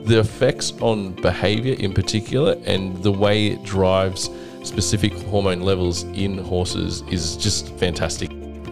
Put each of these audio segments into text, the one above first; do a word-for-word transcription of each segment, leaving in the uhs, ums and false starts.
the effects on behavior in particular and the way it drives specific hormone levels in horses is just fantastic.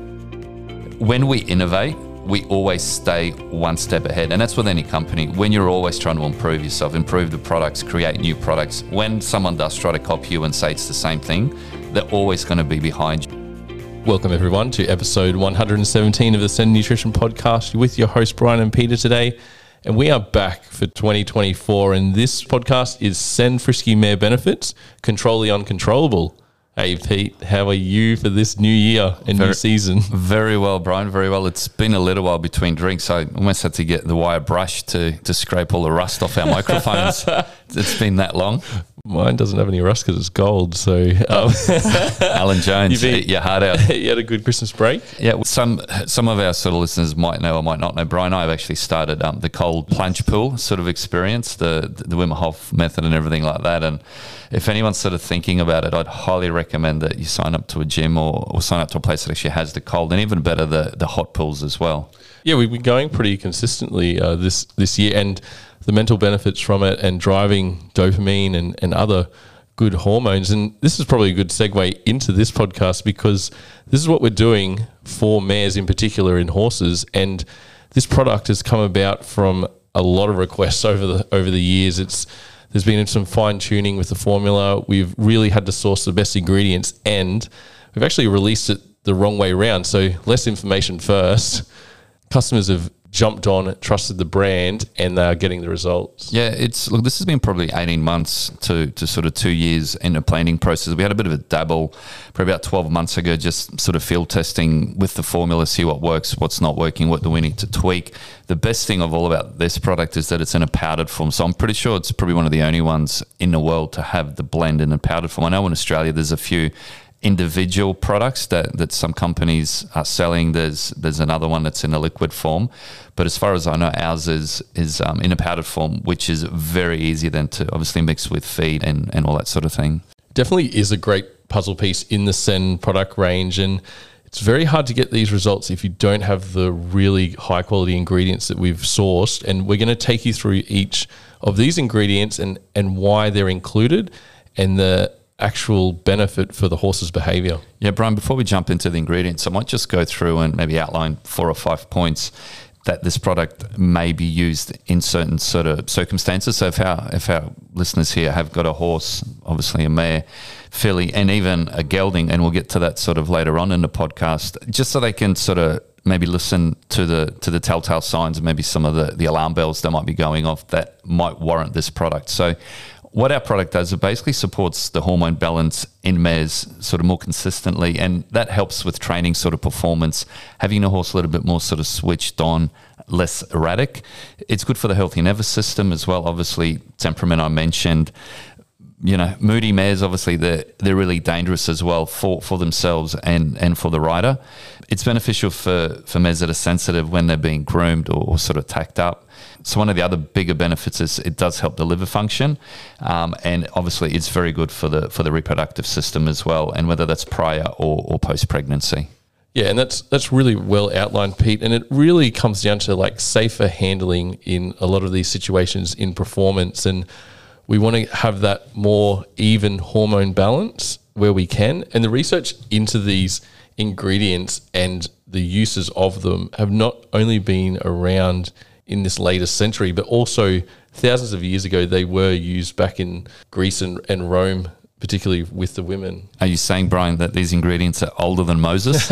When we innovate, we always stay one step ahead. And that's with any company. When you're always trying to improve yourself, improve the products, create new products, when someone does try to copy you and say it's the same thing, they're always going to be behind you. Welcome everyone to episode one hundred seventeen of the Ascend Nutrition Podcast with your hosts Brian and Peter today. And we are back for twenty twenty-four, and this podcast is Send Frisky Mare Benefits, Control the Uncontrollable. Hey Pete, how are you for this new year and very, new season? Very well, Brian, very well. It's been a little while between drinks. I almost had to get the wire brush to, to scrape all the rust off our microphones. It's been that long. Mine doesn't have any rust because it's gold. So, um, Alan Jones, been, eat your heart out. You had a good Christmas break? Yeah, some some of our sort of listeners might know or might not know. Brian and I have actually started um, the cold plunge pool sort of experience, the the Wim Hof method and everything like that. And if anyone's sort of thinking about it, I'd highly recommend that you sign up to a gym or, or sign up to a place that actually has the cold, and even better, the the hot pools as well. Yeah, we've been going pretty consistently uh, this this year, and the mental benefits from it and driving dopamine and, and other good hormones. And this is probably a good segue into this podcast because this is what we're doing for mares in particular in horses. And this product has come about from a lot of requests over the over the years. It's there's been some fine tuning with the formula. We've really had to source the best ingredients, and we've actually released it the wrong way around. So less information first. Customers have jumped on, trusted the brand, and they're getting the results. Yeah, it's look, this has been probably eighteen months to, to sort of two years in a planning process. We had a bit of a dabble probably about twelve months ago, just sort of field testing with the formula, see what works, what's not working, what do we need to tweak. The best thing of all about this product is that it's in a powdered form. So I'm pretty sure it's probably one of the only ones in the world to have the blend in a powdered form. I know in Australia there's a few individual products that, that some companies are selling. There's there's another one that's in a liquid form, but as far as I know, ours is is um, in a powdered form, which is very easy then to obviously mix with feed and, and all that sort of thing. Definitely is a great puzzle piece in the Send product range, and it's very hard to get these results if you don't have the really high quality ingredients that we've sourced. And we're going to take you through each of these ingredients and and why they're included and the actual benefit for the horse's behavior. Yeah, Brian, before we jump into the ingredients, I might just go through and maybe outline four or five points that this product may be used in certain sort of circumstances. So if our, if our listeners here have got a horse, obviously a mare, filly, and even a gelding, and we'll get to that sort of later on in the podcast, just so they can sort of maybe listen to the to the telltale signs and maybe some of the, the alarm bells that might be going off that might warrant this product. So what our product does, it basically supports the hormone balance in mares sort of more consistently, and that helps with training sort of performance, having a horse a little bit more sort of switched on, less erratic. It's good for the healthy nervous system as well. Obviously, temperament I mentioned. You know, moody mares, obviously, they're, they're really dangerous as well for, for themselves and, and for the rider. It's beneficial for, for mares that are sensitive when they're being groomed or, or sort of tacked up. So one of the other bigger benefits is it does help the liver function, um, and obviously it's very good for the for the reproductive system as well, and whether that's prior or, or post-pregnancy. Yeah, and that's that's really well outlined, Pete, and it really comes down to like safer handling in a lot of these situations in performance, and we want to have that more even hormone balance where we can, and the research into these ingredients and the uses of them have not only been around in this latest century, but also thousands of years ago, they were used back in Greece and, and Rome, particularly with the women. Are you saying, Brian, that these ingredients are older than Moses?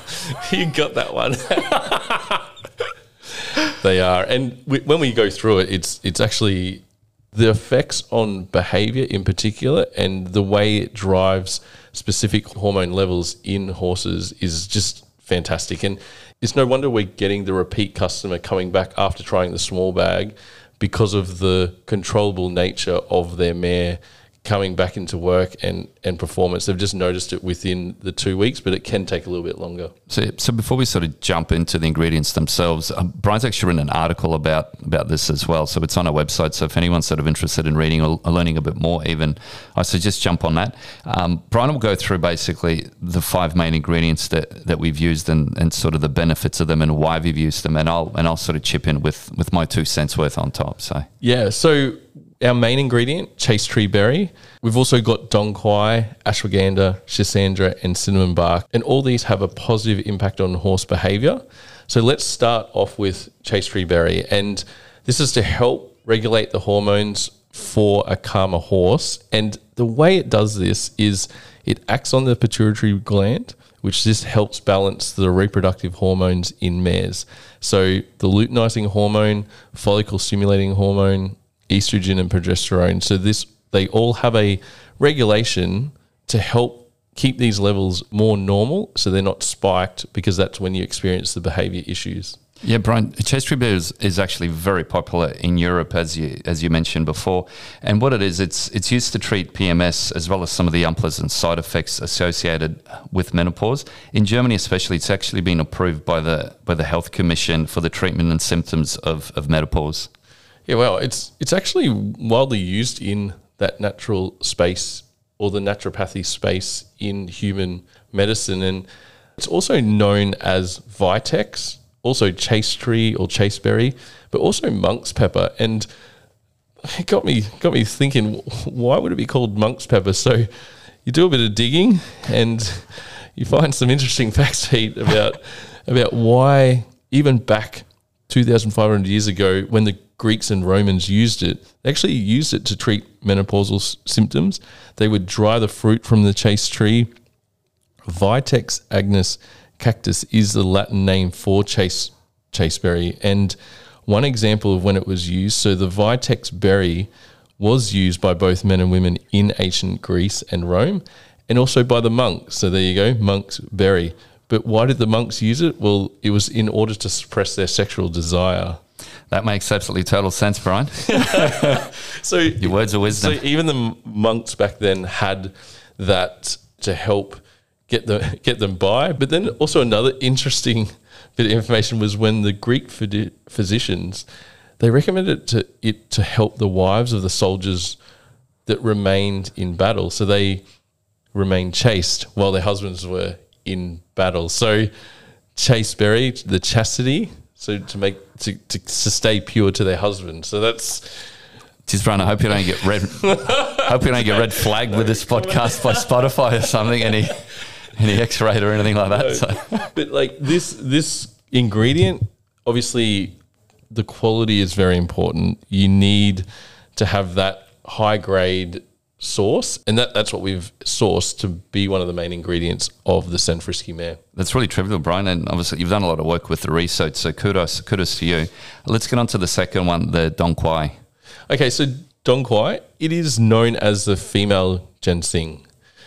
You got that one. They are. And we, when we go through it, it's it's actually the effects on behavior in particular and the way it drives specific hormone levels in horses is just fantastic. And it's no wonder we're getting the repeat customer coming back after trying the small bag because of the controllable nature of their mare coming back into work and, and performance. They've just noticed it within the two weeks, but it can take a little bit longer. So, so before we sort of jump into the ingredients themselves, um, Brian's actually written an article about about this as well. So it's on our website. So if anyone's sort of interested in reading or, or learning a bit more, even, I suggest jump on that. Um, Brian will go through basically the five main ingredients that, that we've used and, and sort of the benefits of them and why we've used them. And I'll and I'll sort of chip in with with my two cents worth on top. So yeah, so our main ingredient, chaste berry. We've also got dong quai, ashwagandha, schisandra, and cinnamon bark. And all these have a positive impact on horse behavior. So let's start off with chaste berry. And this is to help regulate the hormones for a calmer horse. And the way it does this is it acts on the pituitary gland, which just helps balance the reproductive hormones in mares. So the luteinizing hormone, follicle stimulating hormone, estrogen and progesterone. So this, they all have a regulation to help keep these levels more normal so they're not spiked, because that's when you experience the behavior issues. Yeah, Brian, chaste berry is, is actually very popular in Europe, as you as you mentioned before. And what it is, it's it's used to treat P M S as well as some of the unpleasant side effects associated with menopause. In Germany especially, it's actually been approved by the by the Health Commission for the treatment and symptoms of, of menopause. Yeah, well, it's it's actually widely used in that natural space or the naturopathy space in human medicine. And it's also known as Vitex, also chaste tree or chaste berry, but also monk's pepper. And it got me got me thinking, why would it be called monk's pepper? So you do a bit of digging and you find some interesting facts, Pete, about about why even back two thousand five hundred years ago, when the Greeks and Romans used it, they actually used it to treat menopausal s- symptoms. They would dry the fruit from the chaste tree. Vitex agnus cactus is the Latin name for chaste, chaste berry. And one example of when it was used, so the Vitex berry was used by both men and women in ancient Greece and Rome, and also by the monks. So there you go, monk's berry. But why did the monks use it? Well, it was in order to suppress their sexual desire. That makes absolutely total sense, Brian. So your words of wisdom. So even the monks back then had that to help get the get them by. But then also another interesting bit of information was when the Greek phys- physicians, they recommended it to it to help the wives of the soldiers that remained in battle. So they remained chaste while their husbands were in battle. So chaste berry, the chastity. So to make to, to to stay pure to their husband. So that's. Jeez, Brian, I hope you don't get red. hope you don't get red flagged with this podcast by Spotify or something. Any any X-rate or anything like that. No, so. But like this this ingredient, obviously, the quality is very important. You need to have that high grade source, and that, that's what we've sourced to be one of the main ingredients of the San Frisky mare. That's really trivial, Brian, and obviously you've done a lot of work with the research, so kudos kudos to you. Let's get on to the second one, the dong quai. Okay, so dong quai, it is known as the female ginseng.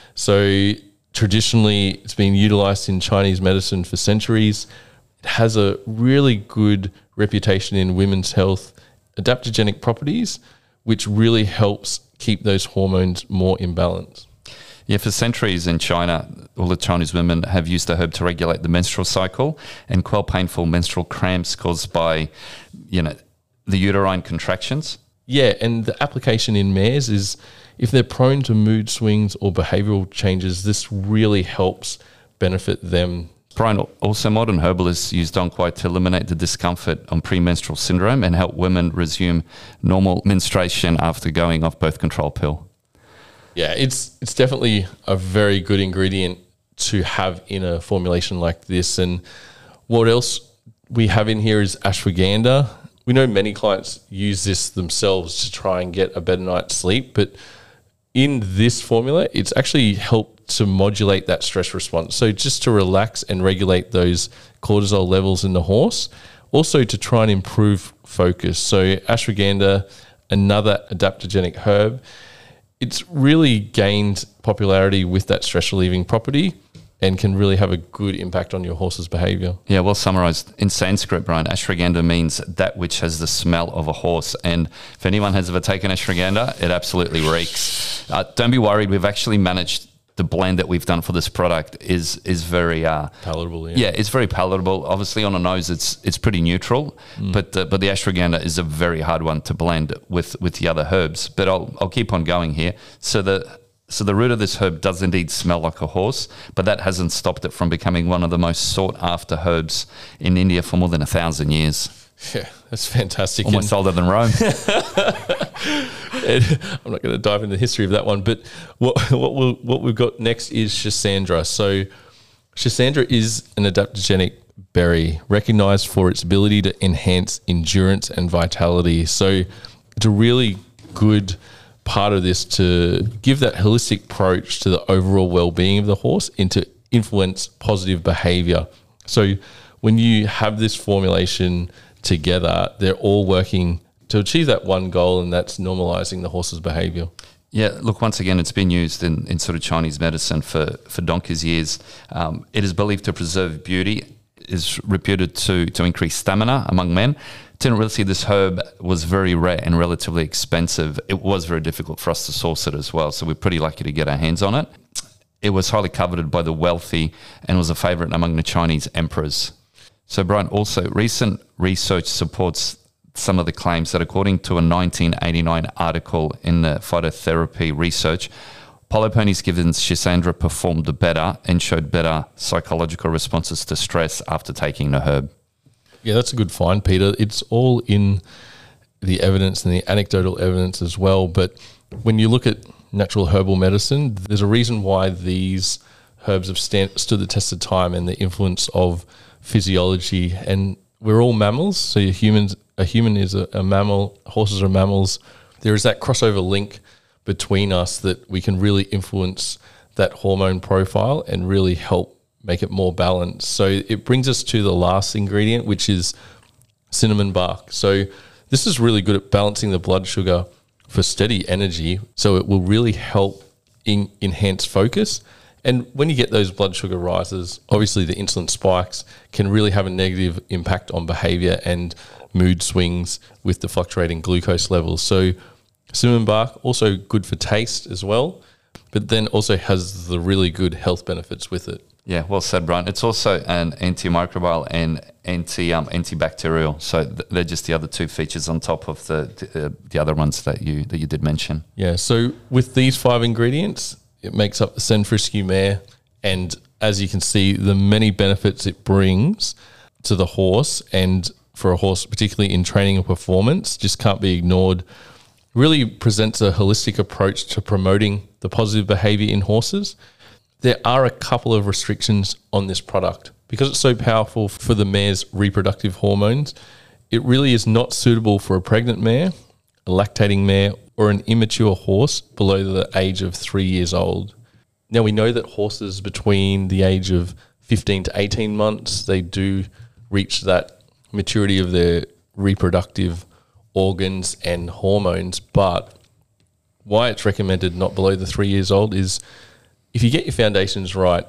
So traditionally, it's been utilized in Chinese medicine for centuries. It has a really good reputation in women's health, adaptogenic properties, which really helps keep those hormones more in balance. Yeah, for centuries in China, all the Chinese women have used the herb to regulate the menstrual cycle and quell painful menstrual cramps caused by, you know, the uterine contractions. Yeah, and the application in mares is if they're prone to mood swings or behavioral changes, this really helps benefit them. Brian, also modern herbalists use dong quai to eliminate the discomfort on premenstrual syndrome and help women resume normal menstruation after going off birth control pill. Yeah, it's it's definitely a very good ingredient to have in a formulation like this. And what else we have in here is ashwagandha. We know many clients use this themselves to try and get a better night's sleep, but in this formula, it's actually helped to modulate that stress response. So just to relax and regulate those cortisol levels in the horse, also to try and improve focus. So ashwagandha, another adaptogenic herb, it's really gained popularity with that stress relieving property and can really have a good impact on your horse's behavior. Yeah, well summarized. In Sanskrit, Brian, ashwagandha means that which has the smell of a horse. And if anyone has ever taken ashwagandha, it absolutely reeks. Uh, don't be worried. We've actually managed the blend that we've done for this product is is very uh, palatable. Yeah. yeah, it's very palatable. Obviously, on the nose, it's it's pretty neutral, mm. but uh, but the ashwagandha is a very hard one to blend with with the other herbs. But I'll I'll keep on going here. So the so the root of this herb does indeed smell like a horse, but that hasn't stopped it from becoming one of the most sought after herbs in India for more than a thousand years. Yeah, that's fantastic. Almost older than Rome. And I'm not going to dive into the history of that one, but what what we'll, what we've got next is Schisandra. So Schisandra is an adaptogenic berry recognized for its ability to enhance endurance and vitality. So it's a really good part of this to give that holistic approach to the overall well-being of the horse and to influence positive behavior. So when you have this formulation together, they're all working to achieve that one goal, and that's normalizing the horse's behavior. Yeah, look, once again, it's been used in, in sort of Chinese medicine for, for donkey's years. Um, it is believed to preserve beauty, is reputed to, to increase stamina among men. Didn't really see this herb was very rare and relatively expensive. It was very difficult for us to source it as well, so we're pretty lucky to get our hands on it. It was highly coveted by the wealthy and was a favorite among the Chinese emperors. So, Brian, also recent research supports some of the claims that according to a nineteen eighty-nine article in the Phytotherapy Research, polyponies given Schisandra performed better and showed better psychological responses to stress after taking the herb. Yeah, that's a good find, Peter. It's all in the evidence and the anecdotal evidence as well. But when you look at natural herbal medicine, there's a reason why these herbs have stand, stood the test of time and the influence of physiology. And we're all mammals, so humans, a human is a, a mammal, horses are mammals. There is that crossover link between us that we can really influence that hormone profile and really help make it more balanced. So it brings us to the last ingredient, which is cinnamon bark. So this is really good at balancing the blood sugar for steady energy. So it will really help in, enhance focus. And when you get those blood sugar rises, obviously the insulin spikes can really have a negative impact on behavior and mood swings with the fluctuating glucose levels. So cinnamon bark, also good for taste as well, but then also has the really good health benefits with it. Yeah, well said, Brian. It's also an antimicrobial and anti um, antibacterial. So th- they're just the other two features on top of the the, uh, the other ones that you that you did mention. Yeah. So with these five ingredients, it makes up the Sen Frisky mare, and as you can see, the many benefits it brings to the horse, and for a horse, particularly in training and performance, just can't be ignored. Really presents a holistic approach to promoting the positive behavior in horses. There are a couple of restrictions on this product. Because it's so powerful for the mare's reproductive hormones, it really is not suitable for a pregnant mare, a lactating mare, or an immature horse below the age of three years old. Now, we know that horses between the age of fifteen to eighteen months, they do reach that maturity of their reproductive organs and hormones, but why it's recommended not below the three years old is if you get your foundations right,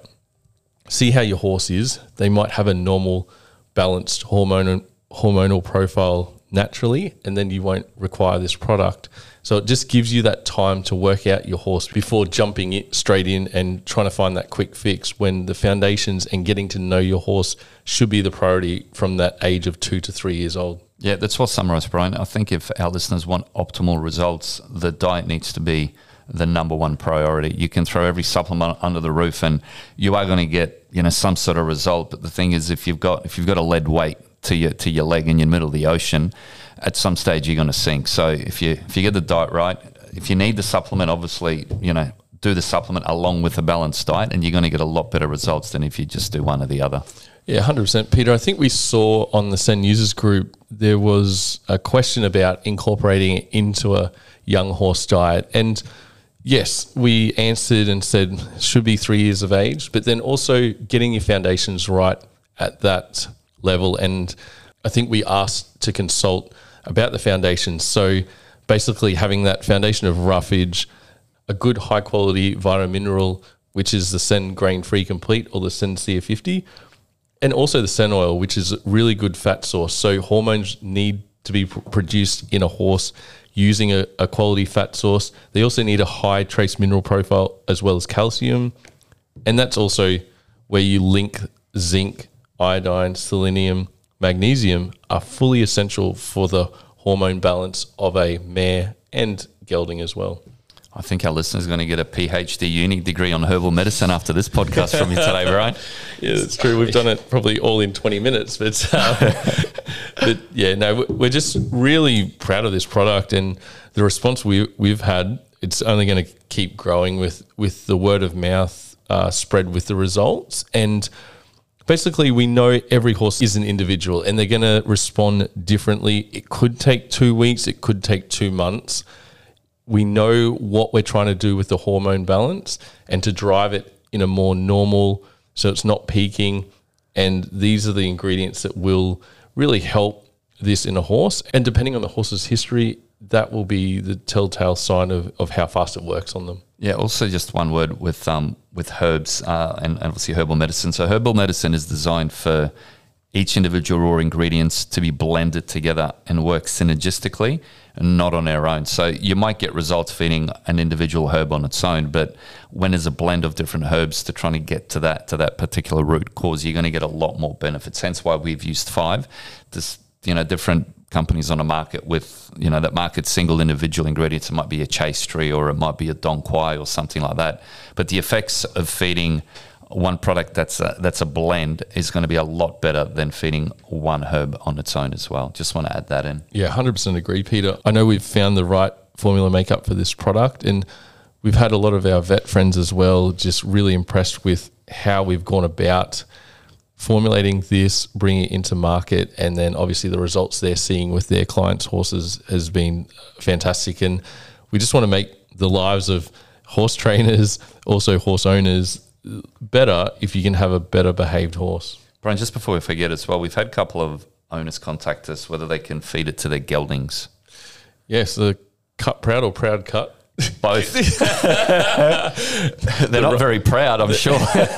see how your horse is, they might have a normal balanced hormonal hormonal profile naturally, and then you won't require this product. So it just gives you that time to work out your horse before jumping it straight in and trying to find that quick fix, when the foundations and getting to know your horse should be the priority from that age of two to three years old. Yeah, that's well summarised, Brian. I think if our listeners want optimal results, the diet needs to be the number one priority. You can throw every supplement under the roof and you are going to get, you know, some sort of result. But the thing is, if you've got if you've got a lead weight to your to your leg in your middle of the ocean, at some stage you're going to sink. So if you if you get the diet right, if you need the supplement, obviously, you know, do the supplement along with a balanced diet, and you're going to get a lot better results than if you just do one or the other. Yeah, one hundred percent. Peter, I think we saw on the Sen users group, there was a question about incorporating it into a young horse diet. And yes, we answered and said should be three years of age, but then also getting your foundations right at that level. And I think we asked to consult about the foundations. So basically having that foundation of roughage, a good high quality vitamin-mineral, which is the Sen Grain-Free Complete or the Sen C F fifty, and also the Sen Oil, which is a really good fat source. So hormones need to be pr- produced in a horse using a, a quality fat source. They also need a high trace mineral profile as well as calcium. And that's also where you link zinc, iodine, selenium, magnesium are fully essential for the hormone balance of a mare and gelding as well. I think our listeners are going to get a PhD uni degree on herbal medicine after this podcast from you today, Brian. Yeah, that's true. We've done it probably all in twenty minutes. But, um, but yeah, no, we're just really proud of this product and the response we, we've had. It's only going to keep growing with, with the word of mouth uh, spread with the results. And basically, we know every horse is an individual and they're going to respond differently. It could take two weeks. It could take two months. We know what we're trying to do with the hormone balance and to drive it in a more normal, so it's not peaking. And these are the ingredients that will really help this in a horse. And depending on the horse's history, that will be the telltale sign of, of how fast it works on them. Yeah, also just one word with um, with herbs uh, and, and obviously herbal medicine. So herbal medicine is designed for each individual raw ingredients to be blended together and work synergistically and not on their own. So you might get results feeding an individual herb on its own, but when there's a blend of different herbs to trying to get to that to that particular root cause, you're going to get a lot more benefits. Hence why we've used five. There's, you know, different companies on the market with, you know, that market single individual ingredients. It might be a chase tree or it might be a Dong Quai or something like that. But the effects of feeding one product that's a, that's a blend is going to be a lot better than feeding one herb on its own as well. Just want to add that in. Yeah, one hundred percent agree, Peter. I know we've found the right formula makeup for this product and we've had a lot of our vet friends as well just really impressed with how we've gone about formulating this, bringing it into market, and then obviously the results they're seeing with their clients' horses has been fantastic. And we just want to make the lives of horse trainers, also horse owners, better if you can have a better behaved horse. Brian, just before we forget as well, we've had a couple of owners contact us whether they can feed it to their geldings. Yes, the cut proud or proud cut? Both. They're not very proud, I'm sure.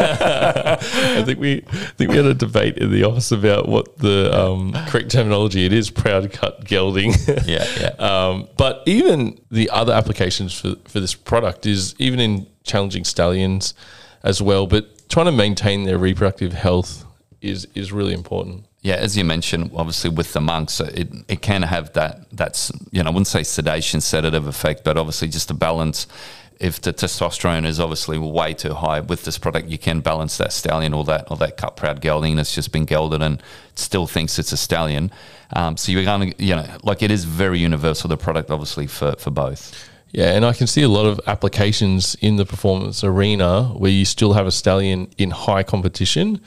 I think we I think we had a debate in the office about what the um, correct terminology. It is proud cut gelding. Yeah, yeah. Um, but even the other applications for, for this product is even in challenging stallions as well. But trying to maintain their reproductive health is is really important. Yeah, as you mentioned, obviously with the monks, it it can have that, that's, you know, I wouldn't say sedation, sedative effect, but obviously just a balance. If the testosterone is obviously way too high with this product, you can balance that stallion or that or that cut proud gelding that's just been gelded and still thinks it's a stallion. Um, so you're going to, you know, like it is very universal, the product obviously for, for both. Yeah, and I can see a lot of applications in the performance arena where you still have a stallion in high competition.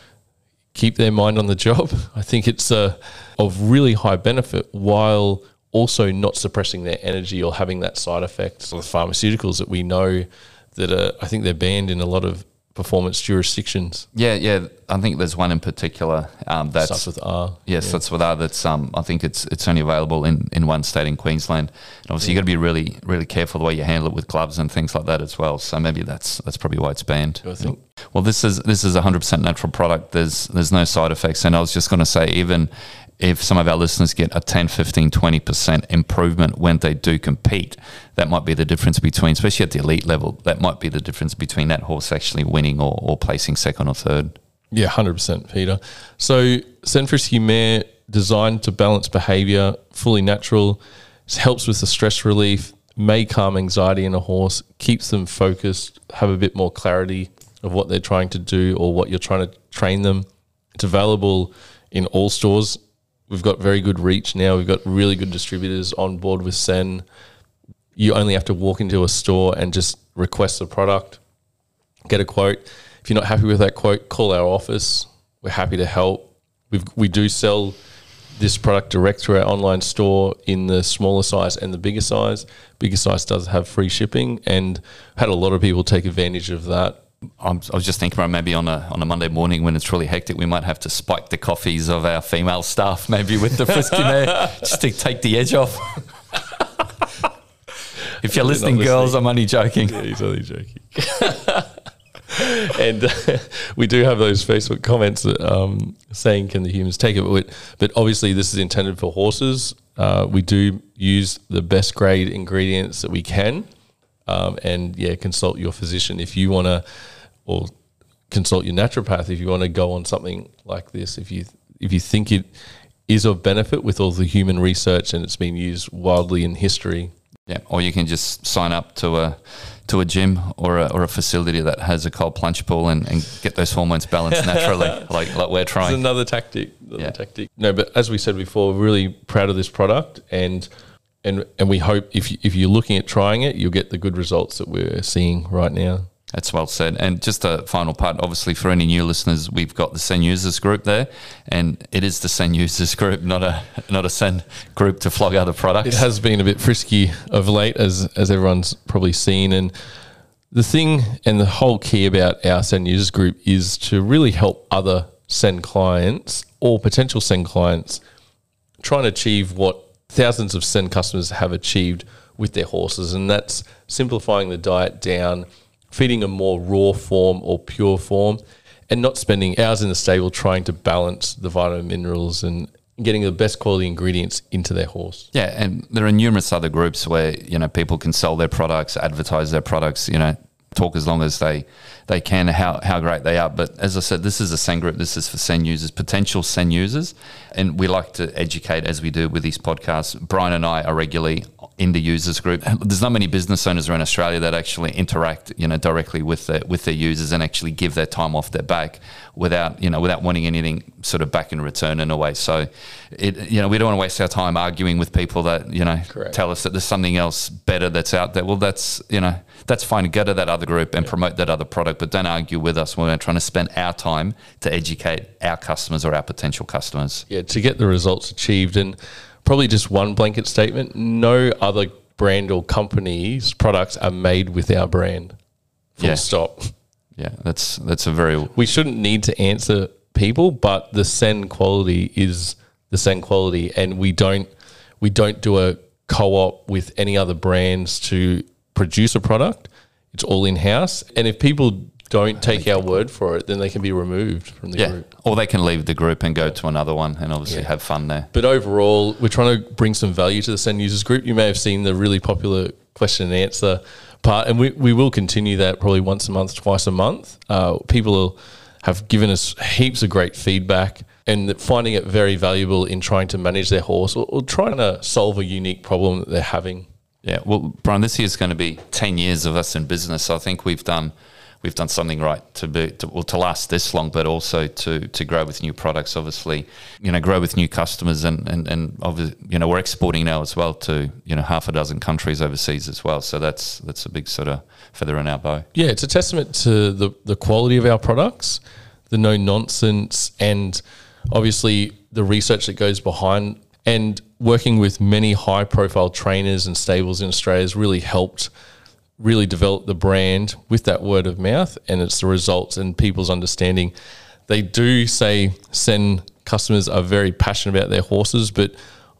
Keep their mind on the job. I think it's uh, of really high benefit while also not suppressing their energy or having that side effect of pharmaceuticals that we know that are, I think they're banned in a lot of performance jurisdictions. Yeah, yeah. I think there's one in particular um, that's starts with R. Yes, yeah. that's with R. That's um, I think it's it's only available in, in one state in Queensland. And obviously, yeah. you got to be really really careful the way you handle it with gloves and things like that as well. So maybe that's that's probably why it's banned. I think. Well, this is this is a hundred percent natural product. There's there's no side effects. And I was just going to say, even if some of our listeners get a ten, fifteen, twenty percent improvement when they do compete, that might be the difference between, especially at the elite level, that might be the difference between that horse actually winning or, or placing second or third. Yeah, one hundred percent, Peter. So Sen Frisky Mare, designed to balance behaviour, fully natural, helps with the stress relief, may calm anxiety in a horse, keeps them focused, have a bit more clarity of what they're trying to do or what you're trying to train them. It's available in all stores. We've got very good reach now. We've got really good distributors on board with Sen. You only have to walk into a store and just request the product, get a quote. If you're not happy with that quote, call our office. We're happy to help. We've, we do sell this product direct through our online store in the smaller size and the bigger size. Bigger size does have free shipping, and had a lot of people take advantage of that. I'm, I was just thinking about maybe on a on a Monday morning when it's really hectic, we might have to spike the coffees of our female staff maybe with the Frisky Mare just to take the edge off. If you're listening, listening, girls, I'm only joking. Yeah, he's only joking. And uh, we do have those Facebook comments that, um, saying, can the humans take it? But, but obviously this is intended for horses. Uh, we do use the best grade ingredients that we can. Um, and yeah, consult your physician if you want to, or consult your naturopath if you want to go on something like this. If you if you think it is of benefit with all the human research and it's been used widely in history. Yeah, or you can just sign up to a to a gym or a, or a facility that has a cold plunge pool and, and get those hormones balanced naturally, like like we're trying. It's another tactic. Another yeah. tactic. No, but as we said before, we're really proud of this product, and and and we hope if you, if you're looking at trying it, you'll get the good results that we're seeing right now. That's well said. And just a final part, obviously, for any new listeners, we've got the Sen Users Group there, and it is the Sen Users Group, not a not a Sen group to flog other products. It has been a bit frisky of late, as as everyone's probably seen. And the thing and the whole key about our Sen Users Group is to really help other Sen clients or potential Sen clients try and achieve what thousands of Sen customers have achieved with their horses, and that's simplifying the diet down, feeding a more raw form or pure form, and not spending hours in the stable trying to balance the vitamin minerals and getting the best quality ingredients into their horse. Yeah, and there are numerous other groups where, you know, people can sell their products, advertise their products, you know, talk as long as they they can how how great they are. But as I said, this is a Sen group. This is for Sen users, potential Sen users, and we like to educate as we do with these podcasts. Brian and I are regularly in the users group. There's not many business owners around Australia that actually interact, you know, directly with their with their users and actually give their time off their back without, you know, without wanting anything sort of back in return in a way. So, it, you know, we don't want to waste our time arguing with people that, you know, Correct. tell us that there's something else better that's out there. Well, that's, you know, that's fine. Go to that other group and promote that other product, but don't argue with us when we're trying to spend our time to educate our customers or our potential customers. Yeah, to get the results achieved. And probably just one blanket statement, no other brand or company's products are made with our brand. Full Yeah. stop. Yeah, that's that's a very... We shouldn't need to answer people, but the Sen quality is the Sen quality, and we don't we don't do a co-op with any other brands to produce a product. It's all in-house. And if people don't take our word for it, then they can be removed from the Yeah, group. or they can leave the group and go to another one and obviously Yeah. have fun there. But overall, we're trying to bring some value to the Sen Users Group. You may have seen the really popular question and answer part, and we, we will continue that probably once a month, twice a month. Uh, people have given us heaps of great feedback and finding it very valuable in trying to manage their horse or, or trying to solve a unique problem that they're having. Yeah, well, Brian, this year is going to be ten years of us in business. So I think we've done we've done something right to be to, well, to last this long, but also to to grow with new products. Obviously, you know, grow with new customers, and and and obviously, you know, we're exporting now as well to, you know, half a dozen countries overseas as well. So that's that's a big sort of feather in our bow. Yeah, it's a testament to the the quality of our products, the no nonsense, and obviously the research that goes behind. And working with many high-profile trainers and stables in Australia has really helped really develop the brand with that word of mouth, and it's the results and people's understanding. They do say Sen customers are very passionate about their horses, but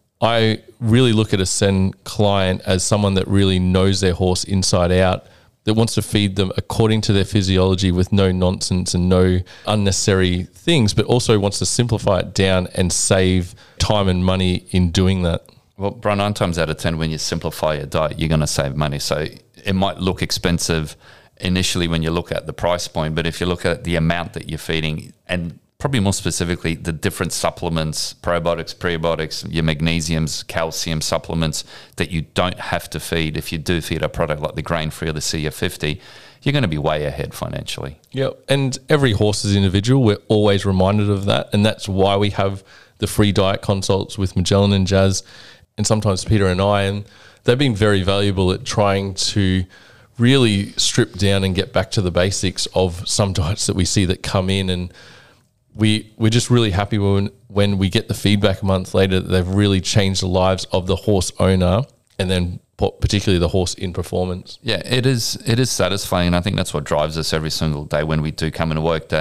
I really look at a Sen client as someone that really knows their horse inside out, that wants to feed them according to their physiology with no nonsense and no unnecessary things, but also wants to simplify it down and save time and money in doing that. Well, Brian, nine times out of ten, when you simplify your diet, you're going to save money. So it might look expensive initially when you look at the price point, but if you look at the amount that you're feeding, and probably more specifically the different supplements, probiotics, prebiotics, your magnesiums, calcium supplements that you don't have to feed if you do feed a product like the grain-free or the C F fifty, you're going to be way ahead financially. Yeah, and every horse is individual. We're always reminded of that, and that's why we have the free diet consults with Magellan and Jazz, and sometimes Peter and I, and they've been very valuable at trying to really strip down and get back to the basics of some diets that we see that come in, and we, we're just really happy when, when we get the feedback a month later that they've really changed the lives of the horse owner, and then particularly the horse in performance. Yeah, it is it is satisfying, and I think that's what drives us every single day when we do come into work, that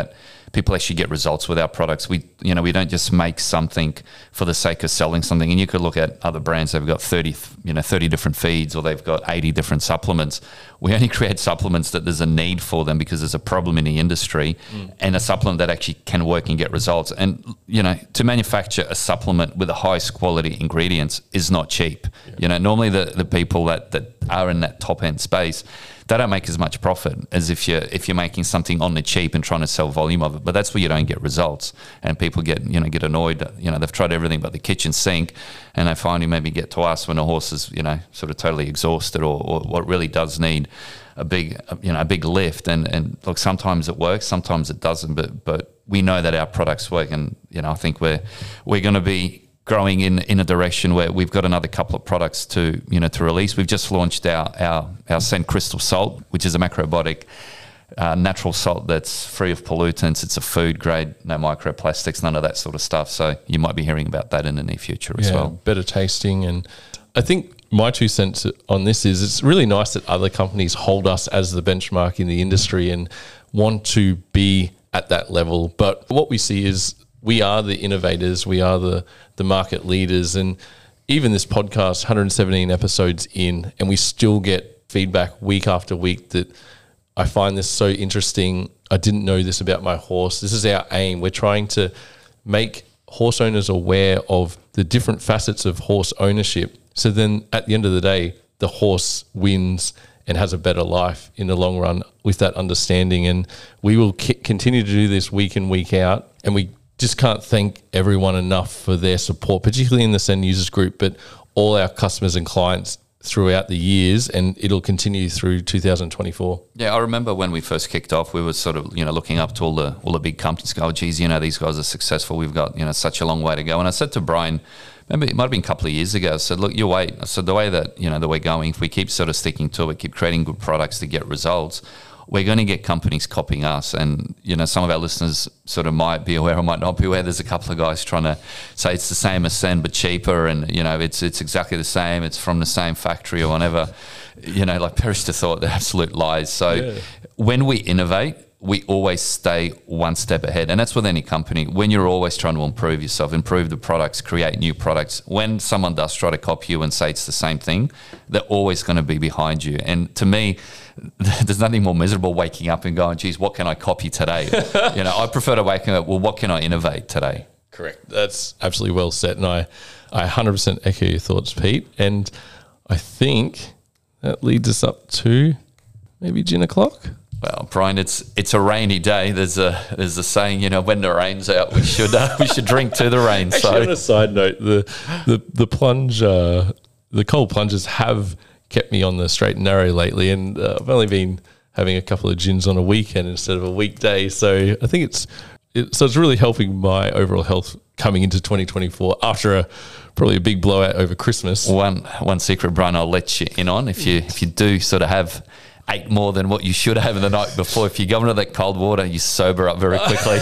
people actually get results with our products. We, you know, we don't just make something for the sake of selling something. And you could look at other brands; they've got thirty, you know, thirty different feeds, or they've got eighty different supplements. We only create supplements that there's a need for them because there's a problem in the industry, mm. and a supplement that actually can work and get results. And you know, to manufacture a supplement with the highest quality ingredients is not cheap. Yeah. You know, normally the the people that that are in that top end space, they don't make as much profit as if you're if you're making something on the cheap and trying to sell volume of it. But that's where you don't get results, and people get you know get annoyed. You know they've tried everything but the kitchen sink, and they finally maybe get to us when a horse is you know sort of totally exhausted, or, or what really does need a big you know a big lift. And and look, sometimes it works, sometimes it doesn't. But but we know that our products work, and you know I think we're we're going to be growing in, in a direction where we've got another couple of products to you know to release. We've just launched our our, our Scent Crystal Salt, which is a macrobiotic uh, natural salt that's free of pollutants. It's a food grade, no microplastics, none of that sort of stuff. So you might be hearing about that in the near future as yeah, well. Better tasting. And I think my two cents on this is it's really nice that other companies hold us as the benchmark in the industry and want to be at that level. But what we see is we are the innovators, we are the, the market leaders, and even this podcast, one hundred seventeen episodes in, and we still get feedback week after week that I find this so interesting. I didn't know this about my horse. This is our aim. We're trying to make horse owners aware of the different facets of horse ownership. So then at the end of the day, the horse wins and has a better life in the long run with that understanding. And we will c- continue to do this week in, week out, and we just can't thank everyone enough for their support, particularly in the Send Users group, but all our customers and clients throughout the years, and it'll continue through two thousand twenty-four. Yeah, I remember when we first kicked off, we were sort of, you know, looking up to all the all the big companies, go, oh, geez, you know, these guys are successful. We've got, you know, such a long way to go. And I said to Brian, maybe it might have been a couple of years ago, I said, look, you wait. I said, the way that, you know, that we're going, if we keep sort of sticking to it, keep creating good products to get results, we're going to get companies copying us. And, you know, some of our listeners sort of might be aware or might not be aware. There's a couple of guys trying to say it's the same as Send, but cheaper. And, you know, it's it's exactly the same. It's from the same factory or whatever. You know, like perish to thought, they're absolute lies. So yeah. When we innovate, we always stay one step ahead. And that's with any company. When you're always trying to improve yourself, improve the products, create new products, when someone does try to copy you and say it's the same thing, they're always going to be behind you. And to me, there's nothing more miserable waking up and going, geez, what can I copy today? You know, I prefer to wake up, well, what can I innovate today? Correct. That's absolutely well said. And I, I one hundred percent echo your thoughts, Pete. And I think that leads us up to maybe gin o'clock. Well, Brian, it's it's a rainy day. There's a there's a saying, you know, when the rain's out, we should uh, we should drink to the rain. Actually, so, on a side note, the the the plunge, uh, the cold plunges have kept me on the straight and narrow lately, and uh, I've only been having a couple of gins on a weekend instead of a weekday. So I think it's it, so it's really helping my overall health coming into twenty twenty-four after a probably a big blowout over Christmas. One one secret, Brian, I'll let you in on if you if you do sort of have ate more than what you should have the night before. If you go into that cold water, you sober up very quickly.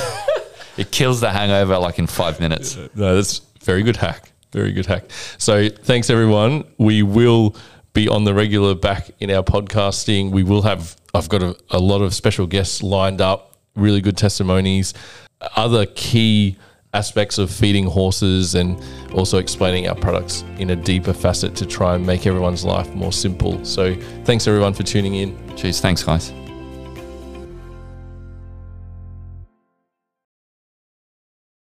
It kills the hangover like in five minutes. No, that's very good hack. Very good hack. So thanks, everyone. We will be on the regular back in our podcasting. We will have, I've got a, a lot of special guests lined up, really good testimonies, other key aspects of feeding horses, and also explaining our products in a deeper facet to try and make everyone's life more simple. So thanks everyone for tuning in. Cheers. Thanks, guys.